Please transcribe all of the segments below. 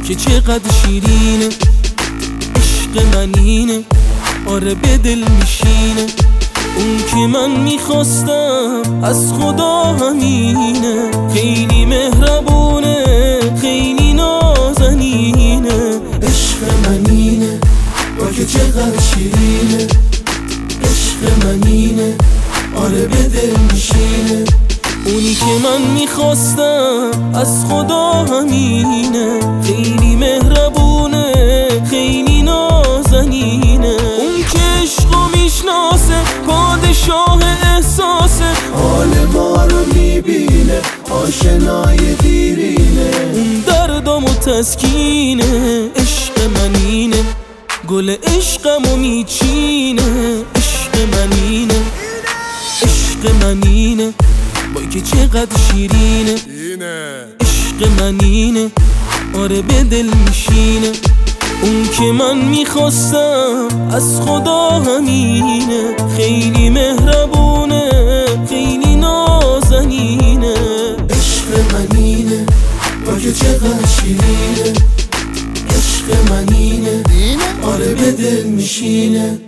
که چقدر شیرینه، عشق منینه، آره به دل میشینه. اون که من میخواستم از خدا همینه، خیلی مهربونه، خیلی نازنینه. عشق منینه، با که چقدر شیرینه، عشق منینه، آره به دل میشینه. اونی که من میخواستم از خدا همینه، خیلی مهربونه، خیلی نازنینه. اون که عشقو میشناسه، پادشاه احساسه، حال ما رو میبینه، آشنای دیرینه. اون دردم و تسکینه. عشق منینه، گل عشقمو میچینه. عشق منینه، عشق منینه، وای که چقدر شیرینه. عشق منینه، آره به دل میشینه. اون که من میخواستم از خدا همینه، خیلی مهربونه، خیلی نازنینه. عشق منینه، با که چقدر شیرینه، عشق منینه، آره به دل میشینه.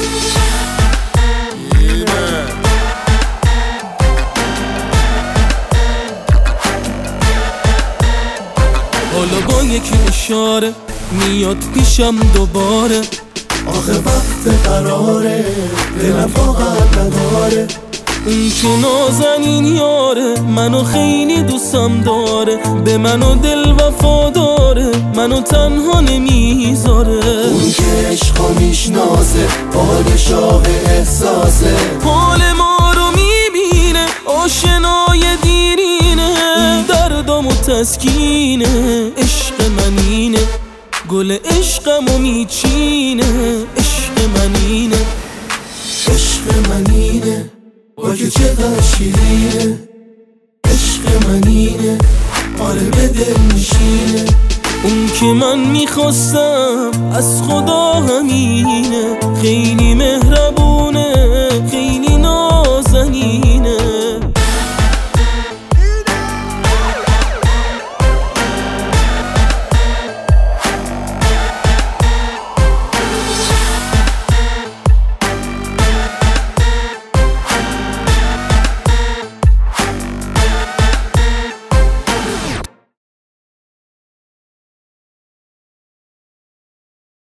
حالا با یک اشاره میاد پیشم دوباره. آخه وقت قراره، دلم فاقت نداره. اون که نازنین یاره، منو خیلی دوستم داره، به منو دل وفاداره، منو تنها نمیذاره. اون که عشقو میشناسه، پادشاه احساسه، حال ما رو میبینه، آشنای دیرینه. اون دردم و تسکینه. عشق منینه، گل عشقمو میچینه. عشق منینه، عشق منینه، با که چقدر شیرینه، عشق منینه، آره به دل میشینه. اون که من میخواستم از خدا همینه.